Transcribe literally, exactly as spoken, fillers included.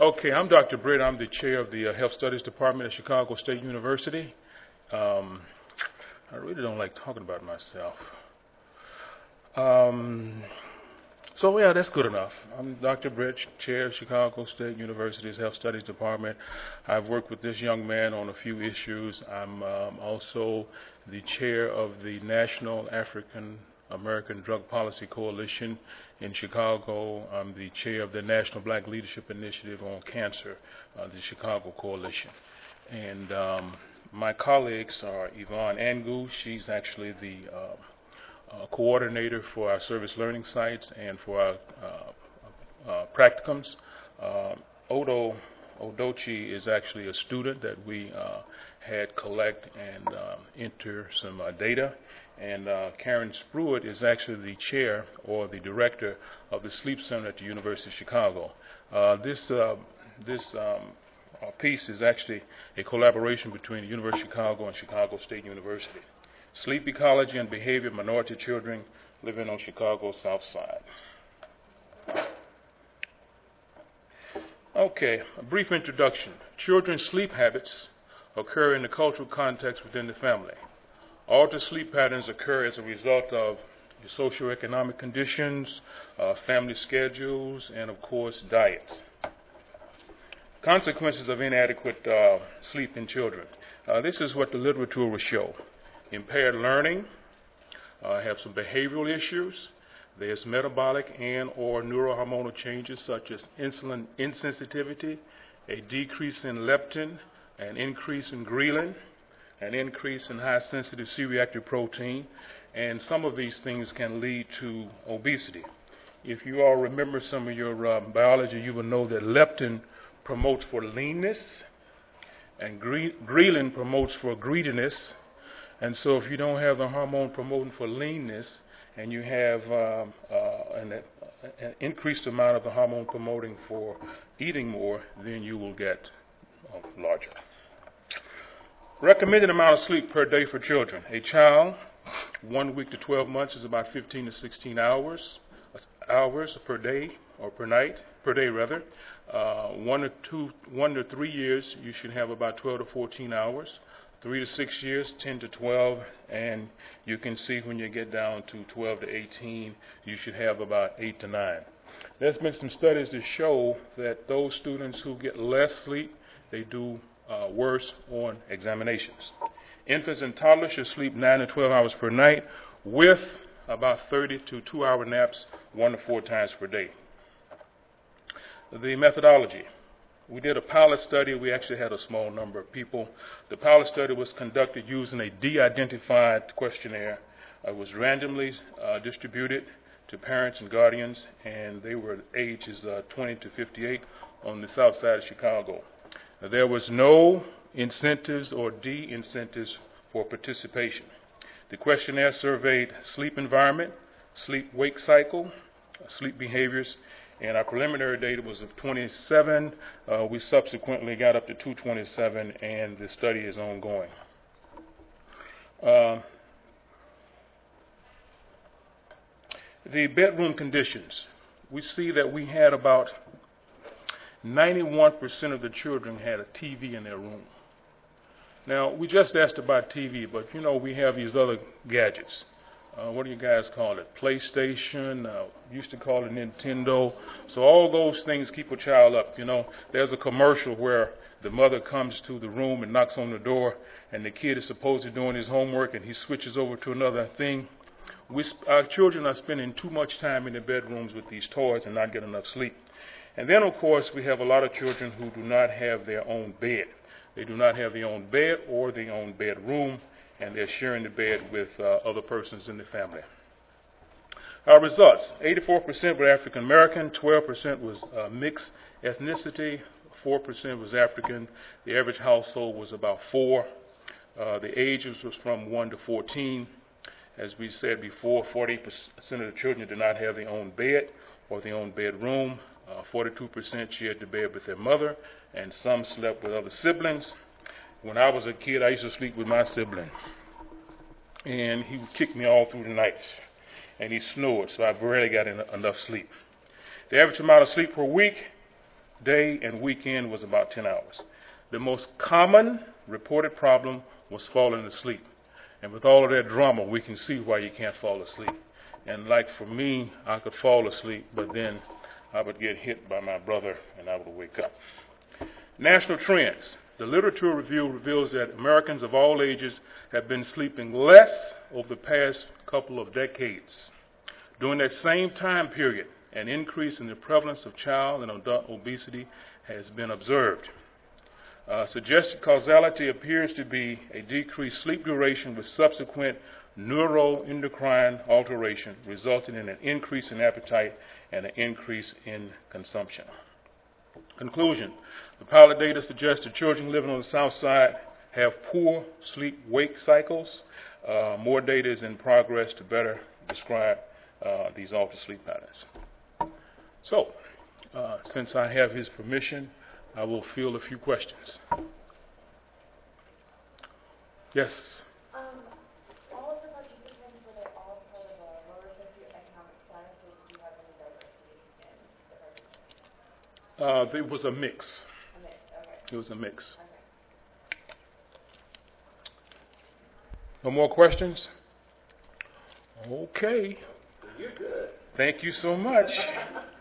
Okay, I'm Doctor Britt. I'm the chair of the uh, Health Studies Department at Chicago State University. Um, I really don't like talking about myself. Um, so yeah, that's good enough. I'm Doctor Britt, chair of Chicago State University's Health Studies Department. I've worked with this young man on a few issues. I'm um, also the chair of the National African American Drug Policy Coalition in Chicago. I'm the chair of the National Black Leadership Initiative on Cancer, uh, the Chicago Coalition. And um, my colleagues are Yvonne Angu. She's actually the uh, uh, coordinator for our service learning sites and for our uh, uh, practicums. Uh, Odo Odochi is actually a student that we uh, had collect and um, enter some uh, data. And uh, Karen Spruitt is actually the chair or the director of the Sleep Center at the University of Chicago. Uh, this uh, this um, uh, piece is actually a collaboration between the University of Chicago and Chicago State University. Sleep ecology and behavior of minority children living on Chicago's South Side. Okay, a brief introduction. Children's sleep habits occur in the cultural context within the family. Altered sleep patterns occur as a result of your socioeconomic conditions, uh, family schedules, and of course, diets. Consequences of inadequate uh, sleep in children. Uh, this is what the literature will show. Impaired learning, uh, have some behavioral issues. There's metabolic and or neurohormonal changes such as insulin insensitivity, a decrease in leptin, an increase in ghrelin, an increase in high-sensitive C-reactive protein, and some of these things can lead to obesity. If you all remember some of your uh, biology, you will know that leptin promotes for leanness, and ghrelin promotes for greediness. And so if you don't have the hormone promoting for leanness, and you have um, uh, an, an increased amount of the hormone promoting for eating more, then you will get uh, larger. Recommended amount of sleep per day for children. A child, one week to twelve months, is about fifteen to sixteen hours, hours per day or per night, per day rather. Uh, one to two, one to three years, you should have about twelve to fourteen hours. Three to six years, ten to twelve, and you can see when you get down to twelve to eighteen, you should have about eight to nine. There's been some studies that show that those students who get less sleep, they do uh, worse on examinations. Infants and toddlers should sleep nine to twelve hours per night with about thirty to two hour naps one to four times per day. The methodology. We did a pilot study. We actually had a small number of people. The pilot study was conducted using a de-identified questionnaire. It was randomly uh, distributed to parents and guardians, and they were ages uh, twenty to fifty-eight on the south side of Chicago. There was no incentives or de-incentives for participation. The questionnaire surveyed sleep environment, sleep-wake cycle, sleep behaviors, and our preliminary data was of twenty-seven. Uh, we subsequently got up to two twenty-seven, and the study is ongoing. Uh, the bedroom conditions. We see that we had about ninety-one percent of the children had a T V in their room. Now, we just asked about T V, but you know we have these other gadgets. Uh, what do you guys call it? PlayStation, uh, used to call it Nintendo. So all those things keep a child up. You know, there's a commercial where the mother comes to the room and knocks on the door, and the kid is supposedly doing his homework, and he switches over to another thing. We, our children are spending too much time in their bedrooms with these toys and not getting enough sleep. And then, of course, we have a lot of children who do not have their own bed. They do not have their own bed or their own bedroom, and they're sharing the bed with uh, other persons in the family. Our results, eighty-four percent were African American, twelve percent was uh, mixed ethnicity, four percent was African. The average household was about four. Uh, the ages was from one to fourteen. As we said before, forty percent of the children did not have their own bed or their own bedroom. Uh, forty-two percent shared the bed with their mother, and some slept with other siblings. When I was a kid, I used to sleep with my sibling, and he would kick me all through the night, and he snored, so I rarely got en- enough sleep. The average amount of sleep per week day and weekend was about ten hours. The most common reported problem was falling asleep. And with all of that drama, we can see why you can't fall asleep. And like for me, I could fall asleep, but then I would get hit by my brother and I would wake up. National trends. The literature review reveals that Americans of all ages have been sleeping less over the past couple of decades. During that same time period, an increase in the prevalence of child and adult obesity has been observed. Uh, suggested causality appears to be a decreased sleep duration with subsequent neuroendocrine alteration, resulting in an increase in appetite and an increase in consumption. Conclusion. The pilot data suggests that children living on the South Side have poor sleep-wake cycles. Uh, more data is in progress to better describe uh, these altered sleep patterns. So, uh, since I have his permission, I will field a few questions. Yes? Um, all of the participants, were they all part of a lower socioeconomic status, or do you have any diversity in the participants? Uh, it was a mix. A mix, okay. It was a mix. Okay. No more questions? Okay. You're good. Thank you so much.